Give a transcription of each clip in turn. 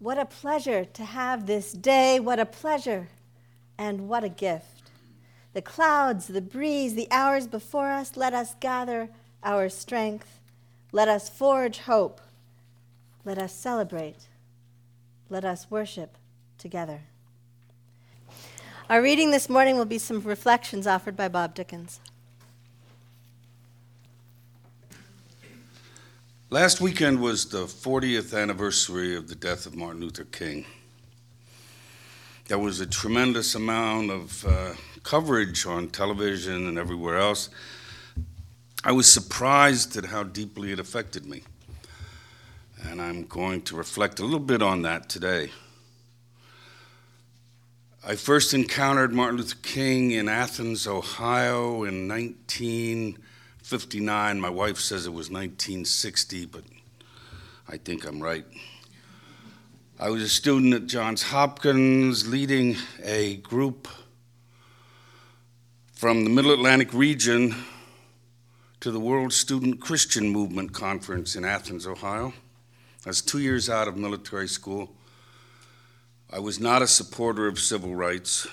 What a pleasure to have this day. What a pleasure and what a gift. The clouds, the breeze, the hours before us, let us gather our strength. Let us forge hope. Let us celebrate. Let us worship together. Our reading this morning will be some reflections offered by Bob Dickens. Last weekend was the 40th anniversary of the death of Martin Luther King. There was a tremendous amount of coverage on television and everywhere else. I was surprised at how deeply it affected me. And I'm going to reflect a little bit on that today. I first encountered Martin Luther King in Athens, Ohio in 1959. My wife says it was 1960, but I think I'm right. I was a student at Johns Hopkins leading a group from the Middle Atlantic region to the World Student Christian Movement Conference in Athens, Ohio. I was 2 years out of military school. I was not a supporter of civil rights.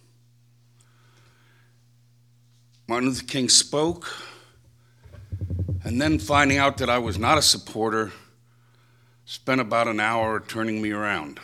Martin Luther King spoke, and then finding out that I was not a supporter, spent about an hour turning me around.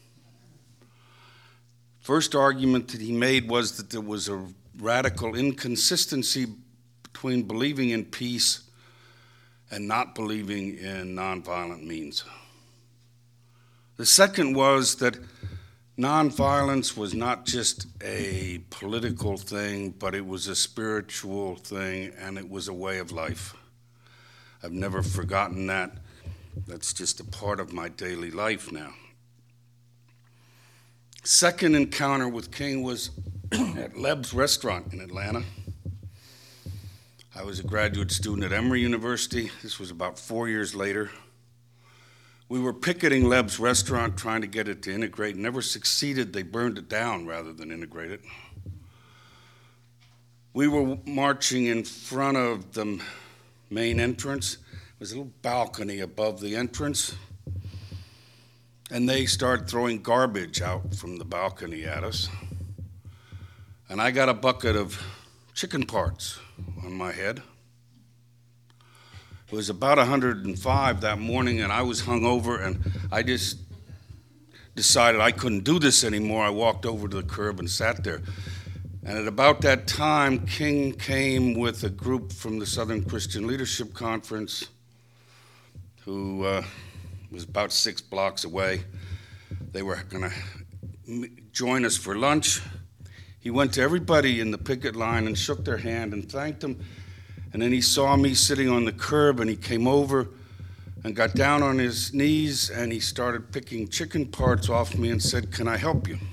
First argument that he made was that there was a radical inconsistency between believing in peace and not believing in nonviolent means. The second was that nonviolence was not just a political thing, but it was a spiritual thing, and it was a way of life. I've never forgotten that. That's just a part of my daily life now. Second encounter with King was at Leb's Restaurant in Atlanta. I was a graduate student at Emory University. This was about 4 years later. We were picketing Leb's Restaurant, trying to get it to integrate. Never succeeded. They burned it down rather than integrate it. We were marching in front of the main entrance. There was a little balcony above the entrance. And they started throwing garbage out from the balcony at us. And I got a bucket of chicken parts on my head. It was about 105 that morning, and I was hungover, and I just decided I couldn't do this anymore. I walked over to the curb and sat there. And at about that time, King came with a group from the Southern Christian Leadership Conference who was about 6 blocks away. They were going to join us for lunch. He went to everybody in the picket line and shook their hand and thanked them. And then he saw me sitting on the curb, and he came over and got down on his knees, and he started picking chicken parts off me and said, "Can I help you?"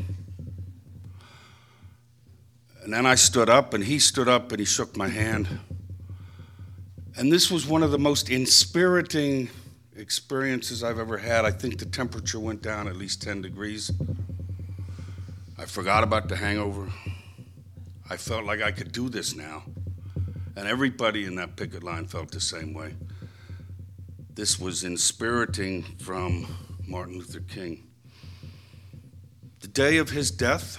And then I stood up, and he stood up, and he shook my hand. And this was one of the most inspiriting experiences I've ever had. I think the temperature went down at least 10 degrees. I forgot about the hangover. I felt like I could do this now. And everybody in that picket line felt the same way. This was inspiriting from Martin Luther King. The day of his death,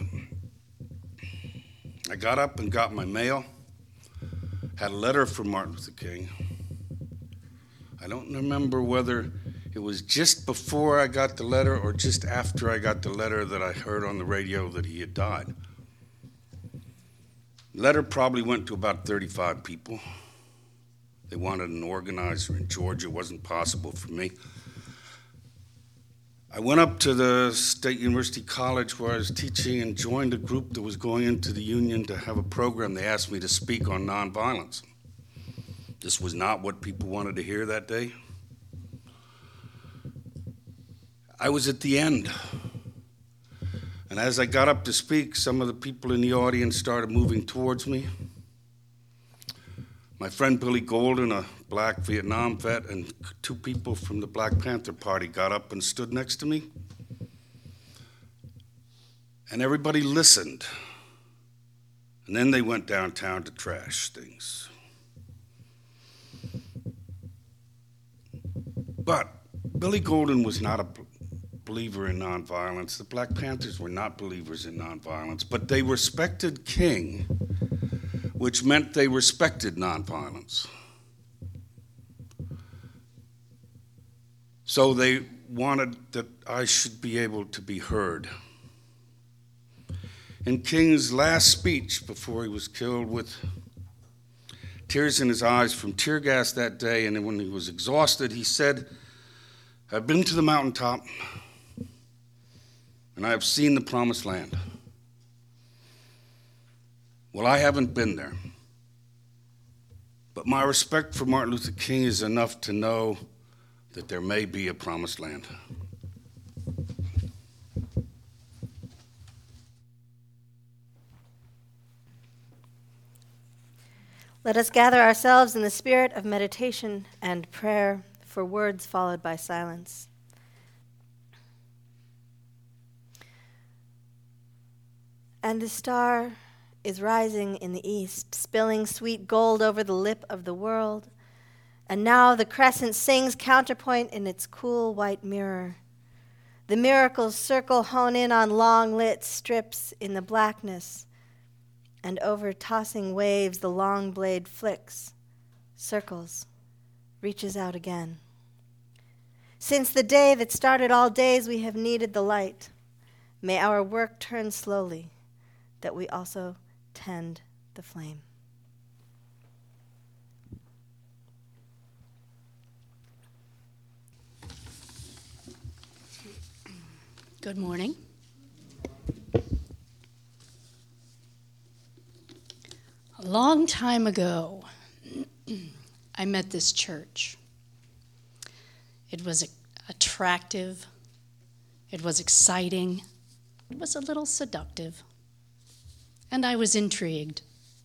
I got up and got my mail, had a letter from Martin Luther King. I don't remember whether it was just before I got the letter or just after I got the letter that I heard on the radio that he had died. The letter probably went to about 35 people. They wanted an organizer in Georgia. It wasn't possible for me. I went up to the State University College where I was teaching and joined a group that was going into the Union to have a program. They asked me to speak on nonviolence. This was not what people wanted to hear that day. I was at the end. And as I got up to speak, some of the people in the audience started moving towards me. My friend Billy Golden, a black Vietnam vet, and 2 people from the Black Panther Party got up and stood next to me. And everybody listened. And then they went downtown to trash things. But Billy Golden was not a believer in nonviolence. The Black Panthers were not believers in nonviolence, but they respected King, which meant they respected nonviolence. So they wanted that I should be able to be heard. In King's last speech before he was killed, with tears in his eyes from tear gas that day, and when he was exhausted, he said, "I've been to the mountaintop, and I have seen the promised land. Well, I haven't been there, but my respect for Martin Luther King is enough to know that there may be a promised land." Let us gather ourselves in the spirit of meditation and prayer, for words followed by silence. And the star is rising in the east, spilling sweet gold over the lip of the world. And now the crescent sings counterpoint in its cool white mirror. The miracles circle hone in on long lit strips in the blackness, and over tossing waves the long blade flicks, circles, reaches out again. Since the day that started all days, we have needed the light. May our work turn slowly, that we also tend the flame. Good morning. A long time ago, I met this church. It was attractive, it was exciting, it was a little seductive, and I was intrigued.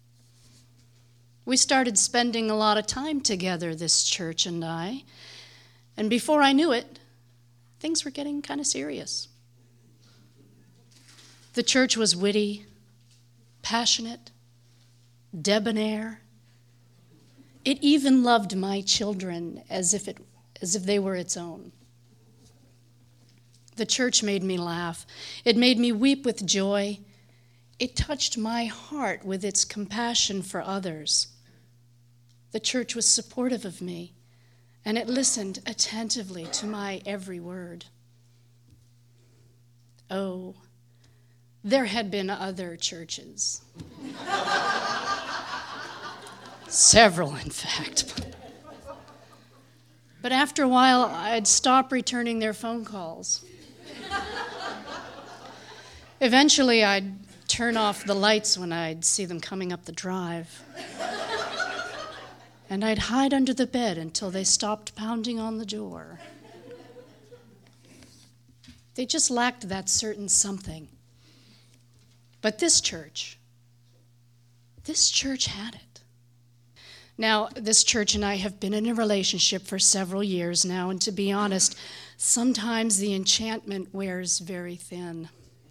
We started spending a lot of time together, this church and I, and before I knew it, things were getting kind of serious. The church was witty, passionate, debonair. It even loved my children as if they were its own. The church made me laugh. It made me weep with joy. It touched my heart with its compassion for others. The church was supportive of me, and it listened attentively to my every word. Oh, there had been other churches. Several, in fact. But after a while, I'd stop returning their phone calls. Eventually, I'd turn off the lights when I'd see them coming up the drive. And I'd hide under the bed until they stopped pounding on the door. They just lacked that certain something. But this church had it. Now, this church and I have been in a relationship for several years now, and to be honest, sometimes the enchantment wears very thin.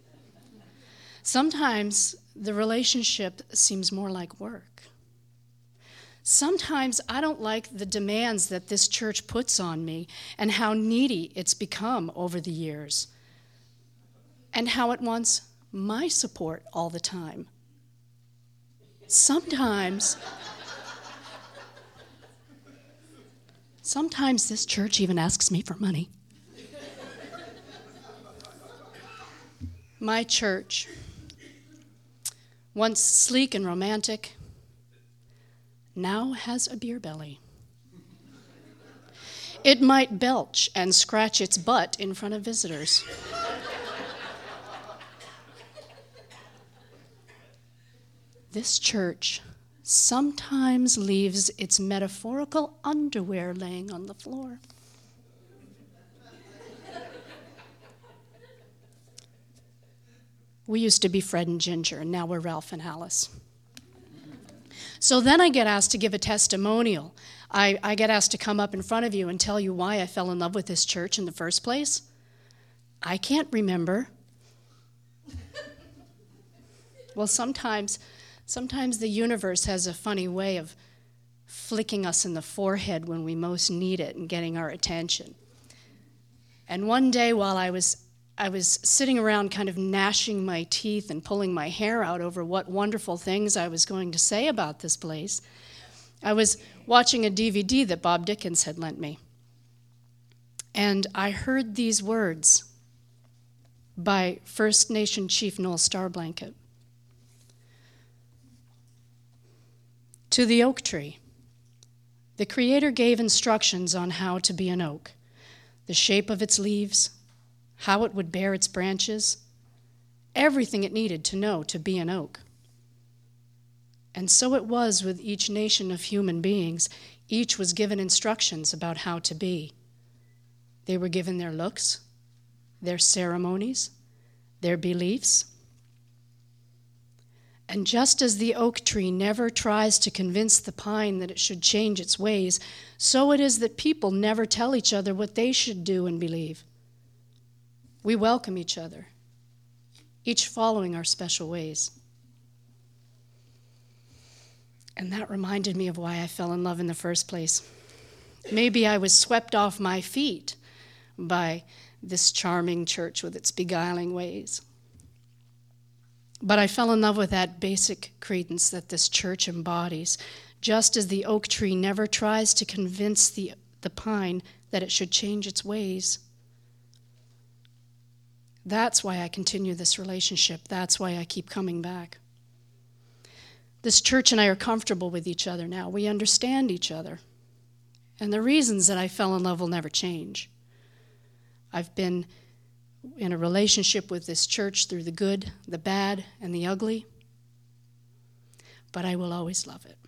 Sometimes the relationship seems more like work. Sometimes I don't like the demands that this church puts on me and how needy it's become over the years, and how it wants my support all the time. Sometimes this church even asks me for money. My church, once sleek and romantic, now has a beer belly. It might belch and scratch its butt in front of visitors. This church sometimes leaves its metaphorical underwear laying on the floor. We used to be Fred and Ginger, and now we're Ralph and Alice. So then I get asked to give a testimonial. I get asked to come up in front of you and tell you why I fell in love with this church in the first place. I can't remember. Well, sometimes the universe has a funny way of flicking us in the forehead when we most need it and getting our attention. And one day while I was I was sitting around kind of gnashing my teeth and pulling my hair out over what wonderful things I was going to say about this place. I was watching a DVD that Bob Dickens had lent me. And I heard these words by First Nation Chief Noel Starblanket. To the oak tree, the Creator gave instructions on how to be an oak, the shape of its leaves, how it would bear its branches, everything it needed to know to be an oak. And so it was with each nation of human beings. Each was given instructions about how to be. They were given their looks, their ceremonies, their beliefs. And just as the oak tree never tries to convince the pine that it should change its ways, so it is that people never tell each other what they should do and believe. We welcome each other, each following our special ways. And that reminded me of why I fell in love in the first place. Maybe I was swept off my feet by this charming church with its beguiling ways. But I fell in love with that basic credence that this church embodies, just as the oak tree never tries to convince the pine that it should change its ways. That's why I continue this relationship. That's why I keep coming back. This church and I are comfortable with each other now. We understand each other. And the reasons that I fell in love will never change. I've been in a relationship with this church through the good, the bad, and the ugly. But I will always love it.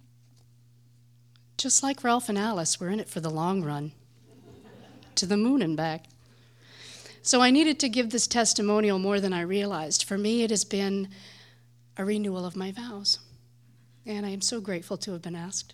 Just like Ralph and Alice, we're in it for the long run. To the moon and back. So I needed to give this testimonial more than I realized. For me, it has been a renewal of my vows. And I am so grateful to have been asked.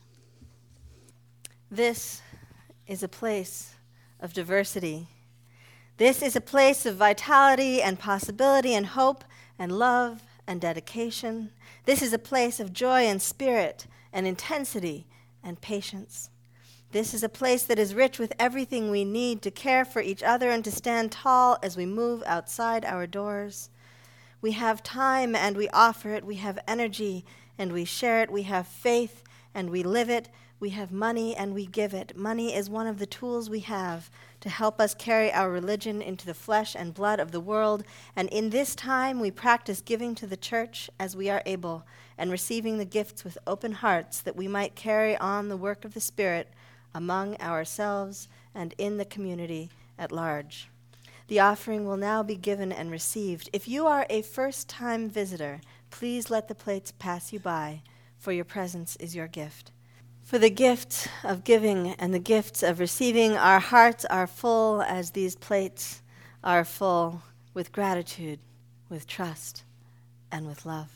This is a place of diversity. This is a place of vitality and possibility and hope and love and dedication. This is a place of joy and spirit and intensity and patience. This is a place that is rich with everything we need to care for each other and to stand tall as we move outside our doors. We have time and we offer it. We have energy and we share it. We have faith and we live it. We have money and we give it. Money is one of the tools we have to help us carry our religion into the flesh and blood of the world. And in this time, we practice giving to the church as we are able and receiving the gifts with open hearts that we might carry on the work of the Spirit among ourselves and in the community at large. The offering will now be given and received. If you are a first-time visitor, please let the plates pass you by, for your presence is your gift. For the gift of giving and the gifts of receiving, our hearts are full as these plates are full with gratitude, with trust, and with love.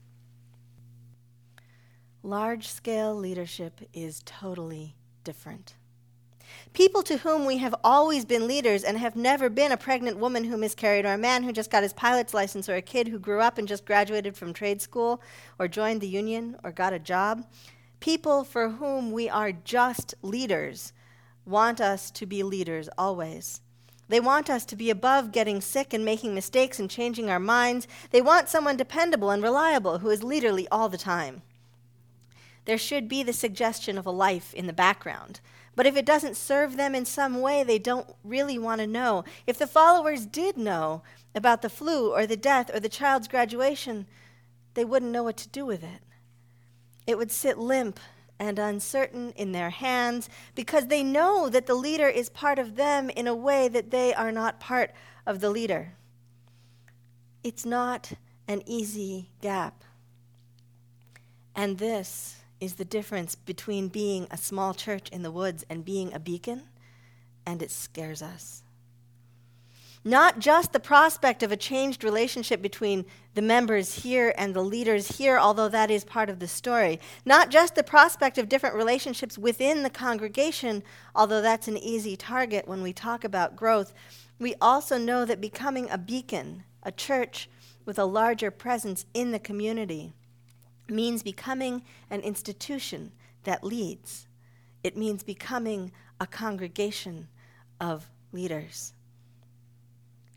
Large-scale leadership is totally different. People to whom we have always been leaders and have never been a pregnant woman who miscarried or a man who just got his pilot's license or a kid who grew up and just graduated from trade school or joined the union or got a job. People for whom we are just leaders want us to be leaders always. They want us to be above getting sick and making mistakes and changing our minds. They want someone dependable and reliable who is leaderly all the time. There should be the suggestion of a life in the background. But if it doesn't serve them in some way, they don't really want to know. If the followers did know about the flu or the death or the child's graduation, they wouldn't know what to do with it. It would sit limp and uncertain in their hands because they know that the leader is part of them in a way that they are not part of the leader. It's not an easy gap. And this is the difference between being a small church in the woods and being a beacon, and it scares us. Not just the prospect of a changed relationship between the members here and the leaders here, although that is part of the story. Not just the prospect of different relationships within the congregation, although that's an easy target when we talk about growth. We also know that becoming a beacon, a church with a larger presence in the community, means becoming an institution that leads. It means becoming a congregation of leaders.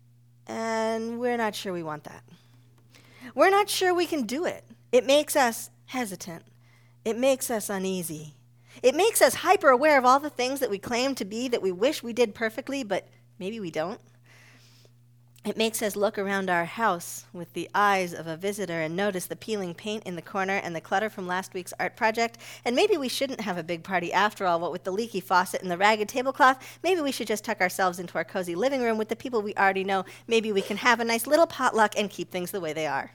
and we're not sure we want that. We're not sure we can do it. It makes us hesitant. It makes us uneasy. It makes us hyper aware of all the things that we claim to be that we wish we did perfectly, but maybe we don't. It makes us look around our house with the eyes of a visitor and notice the peeling paint in the corner and the clutter from last week's art project. And maybe we shouldn't have a big party after all, what with the leaky faucet and the ragged tablecloth. Maybe we should just tuck ourselves into our cozy living room with the people we already know. Maybe we can have a nice little potluck and keep things the way they are.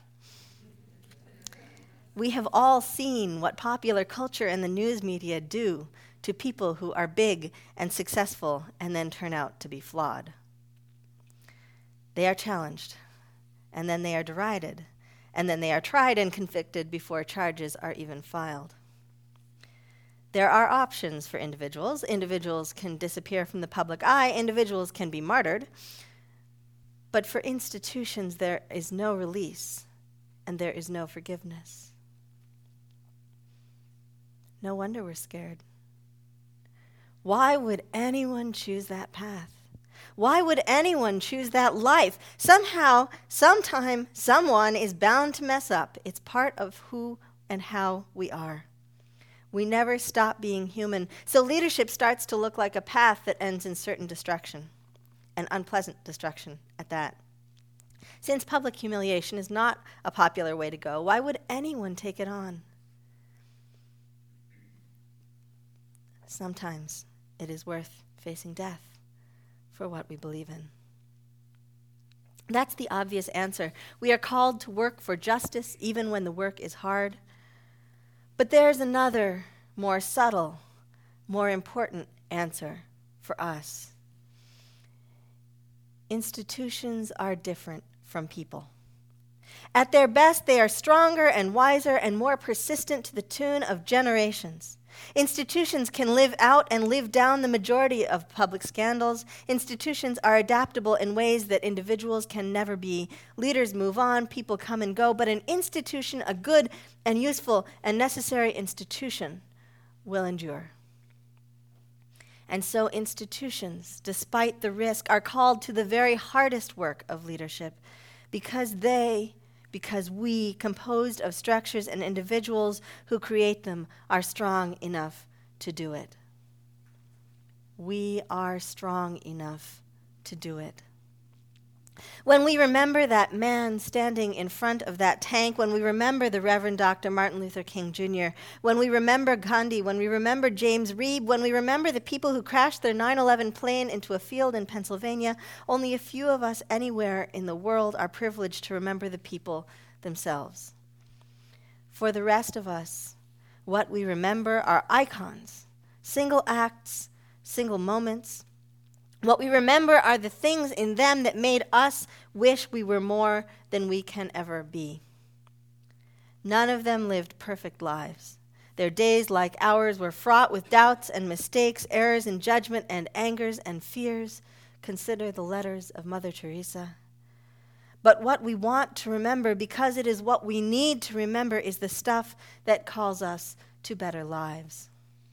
We have all seen what popular culture and the news media do to people who are big and successful and then turn out to be flawed. They are challenged, and then they are derided, and then they are tried and convicted before charges are even filed. There are options for individuals. Individuals can disappear from the public eye. Individuals can be martyred. But for institutions, there is no release, and there is no forgiveness. No wonder we're scared. Why would anyone choose that path? Why would anyone choose that life? Somehow, sometime, someone is bound to mess up. It's part of who and how we are. We never stop being human. So leadership starts to look like a path that ends in certain destruction, and unpleasant destruction at that. Since public humiliation is not a popular way to go, why would anyone take it on? Sometimes it is worth facing death for what we believe in. That's the obvious answer. We are called to work for justice even when the work is hard. But there's another, more subtle, more important answer for us. Institutions are different from people. At their best, they are stronger and wiser and more persistent to the tune of generations. Institutions can live out and live down the majority of public scandals. Institutions are adaptable in ways that individuals can never be. Leaders move on, people come and go, but an institution, a good and useful and necessary institution, will endure. And so institutions, despite the risk, are called to the very hardest work of leadership because we, composed of structures and individuals who create them, are strong enough to do it. We are strong enough to do it. When we remember that man standing in front of that tank, when we remember the Reverend Dr. Martin Luther King Jr., when we remember Gandhi, when we remember James Reeb, when we remember the people who crashed their 9/11 plane into a field in Pennsylvania, only a few of us anywhere in the world are privileged to remember the people themselves. For the rest of us, what we remember are icons, single acts, single moments. What we remember are the things in them that made us wish we were more than we can ever be. None of them lived perfect lives. Their days, like ours, were fraught with doubts and mistakes, errors in judgment and angers and fears. Consider the letters of Mother Teresa. But what we want to remember, because it is what we need to remember, is the stuff that calls us to better lives.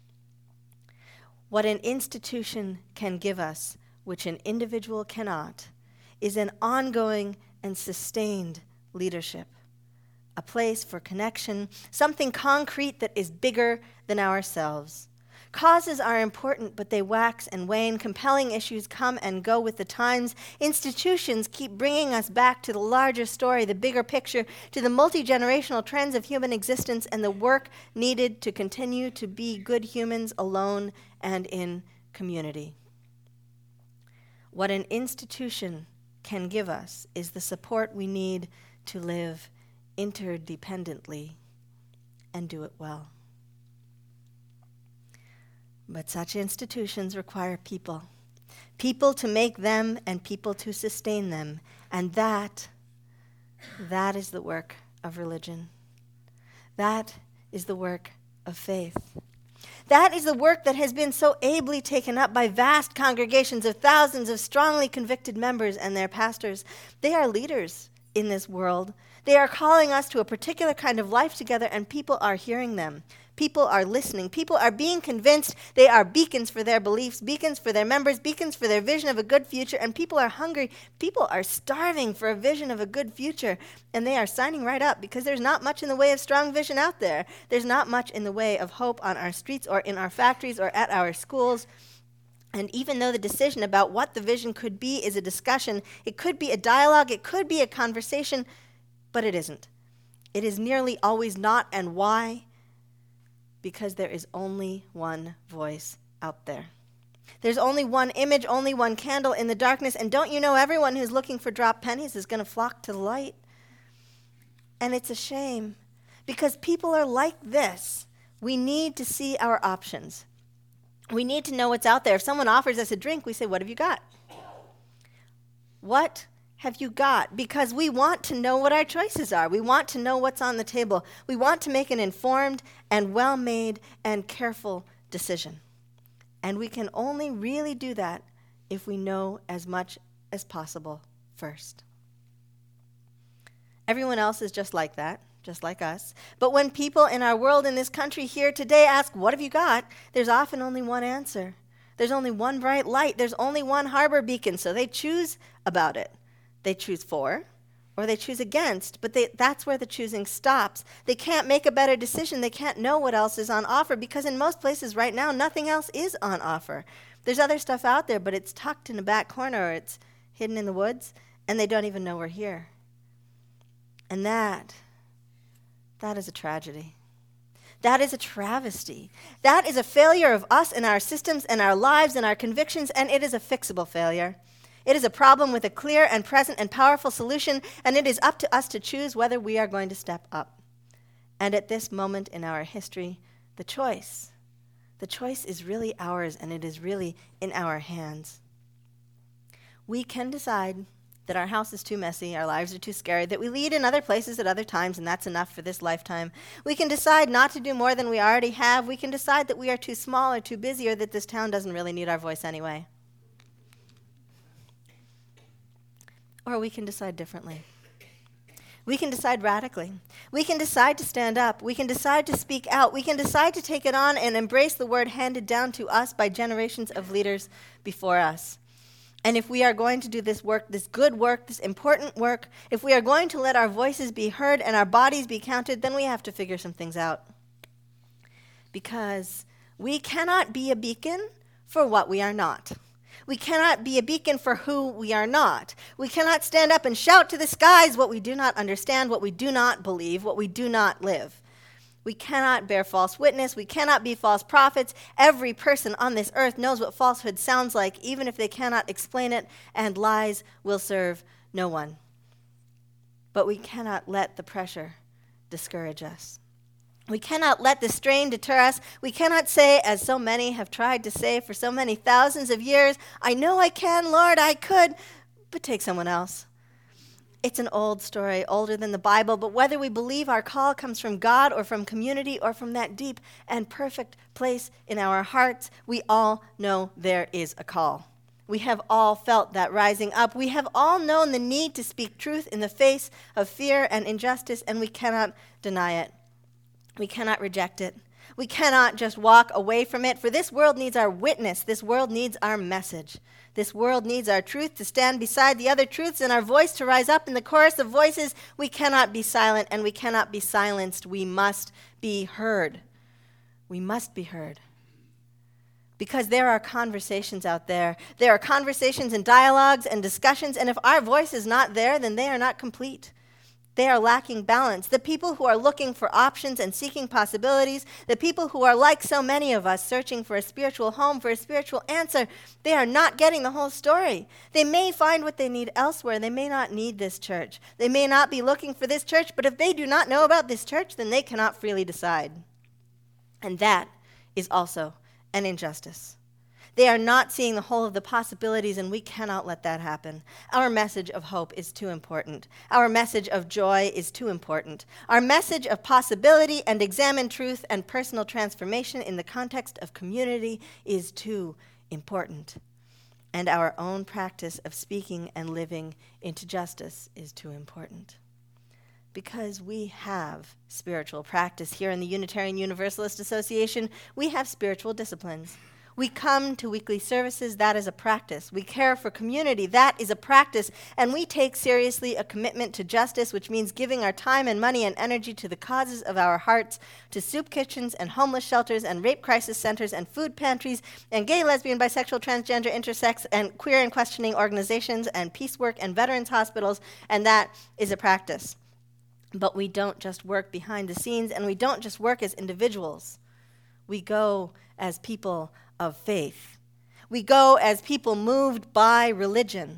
What an institution can give us, which an individual cannot, is an ongoing and sustained leadership, a place for connection, something concrete that is bigger than ourselves. Causes are important, but they wax and wane. Compelling issues come and go with the times. Institutions keep bringing us back to the larger story, the bigger picture, to the multi-generational trends of human existence and the work needed to continue to be good humans alone and in community. What an institution can give us is the support we need to live interdependently and do it well. But such institutions require people to make them and people to sustain them, and that is the work of religion. That is the work of faith. That is the work that has been so ably taken up by vast congregations of thousands of strongly convicted members and their pastors. They are leaders in this world. They are calling us to a particular kind of life together, and people are hearing them. People are listening. People are being convinced. They are beacons for their beliefs, beacons for their members, beacons for their vision of a good future, and people are hungry. People are starving for a vision of a good future, and they are signing right up because there's not much in the way of strong vision out there. There's not much in the way of hope on our streets or in our factories or at our schools. And even though the decision about what the vision could be is a discussion, it could be a dialogue, it could be a conversation, but it isn't. It is nearly always not, and why? Because there is only one voice out there. There's only one image, only one candle in the darkness, and don't you know everyone who's looking for drop pennies is going to flock to the light? And it's a shame, because people are like this. We need to see our options. We need to know what's out there. If someone offers us a drink, we say, "What have you got?" What have you got? Because we want to know what our choices are. We want to know what's on the table. We want to make an informed and well-made and careful decision. And we can only really do that if we know as much as possible first. Everyone else is just like that, just like us. But when people in our world, in this country here today ask, "What have you got?" there's often only one answer. There's only one bright light. There's only one harbor beacon. So they choose about it. They choose for, or they choose against, but that's where the choosing stops. They can't make a better decision. They can't know what else is on offer, because in most places right now, nothing else is on offer. There's other stuff out there, but it's tucked in a back corner, or it's hidden in the woods, and they don't even know we're here. And that is a tragedy. That is a travesty. That is a failure of us and our systems and our lives and our convictions, and it is a fixable failure. It is a problem with a clear and present and powerful solution, and it is up to us to choose whether we are going to step up. And at this moment in our history, the choice is really ours, and it is really in our hands. We can decide that our house is too messy, our lives are too scary, that we lead in other places at other times, and that's enough for this lifetime. We can decide not to do more than we already have. We can decide that we are too small or too busy, or that this town doesn't really need our voice anyway. Or we can decide differently. We can decide radically. We can decide to stand up. We can decide to speak out. We can decide to take it on and embrace the word handed down to us by generations of leaders before us. And if we are going to do this work, this good work, this important work, if we are going to let our voices be heard and our bodies be counted, then we have to figure some things out. Because we cannot be a beacon for what we are not. We cannot be a beacon for who we are not. We cannot stand up and shout to the skies what we do not understand, what we do not believe, what we do not live. We cannot bear false witness. We cannot be false prophets. Every person on this earth knows what falsehood sounds like, even if they cannot explain it, and lies will serve no one. But we cannot let the pressure discourage us. We cannot let the strain deter us. We cannot say, as so many have tried to say for so many thousands of years, "I know I can, Lord, I could," but take someone else. It's an old story, older than the Bible, but whether we believe our call comes from God or from community or from that deep and perfect place in our hearts, we all know there is a call. We have all felt that rising up. We have all known the need to speak truth in the face of fear and injustice, and we cannot deny it. We cannot reject it. We cannot just walk away from it, for this world needs our witness. This world needs our message. This world needs our truth to stand beside the other truths and our voice to rise up in the chorus of voices. We cannot be silent, and we cannot be silenced. We must be heard. We must be heard. Because there are conversations out there. There are conversations and dialogues and discussions, and if our voice is not there, then they are not complete. They are lacking balance. The people who are looking for options and seeking possibilities, the people who are like so many of us searching for a spiritual home, for a spiritual answer, they are not getting the whole story. They may find what they need elsewhere. They may not need this church. They may not be looking for this church, but if they do not know about this church, then they cannot freely decide. And that is also an injustice. They are not seeing the whole of the possibilities, and we cannot let that happen. Our message of hope is too important. Our message of joy is too important. Our message of possibility and examined truth and personal transformation in the context of community is too important. And our own practice of speaking and living into justice is too important. Because we have spiritual practice here in the Unitarian Universalist Association. We have spiritual disciplines. We come to weekly services, that is a practice. We care for community, that is a practice. And we take seriously a commitment to justice, which means giving our time and money and energy to the causes of our hearts, to soup kitchens and homeless shelters and rape crisis centers and food pantries and gay, lesbian, bisexual, transgender, intersex, and queer and questioning organizations and peace work and veterans hospitals, and that is a practice. But we don't just work behind the scenes, and we don't just work as individuals. We go as people of faith. We go as people moved by religion.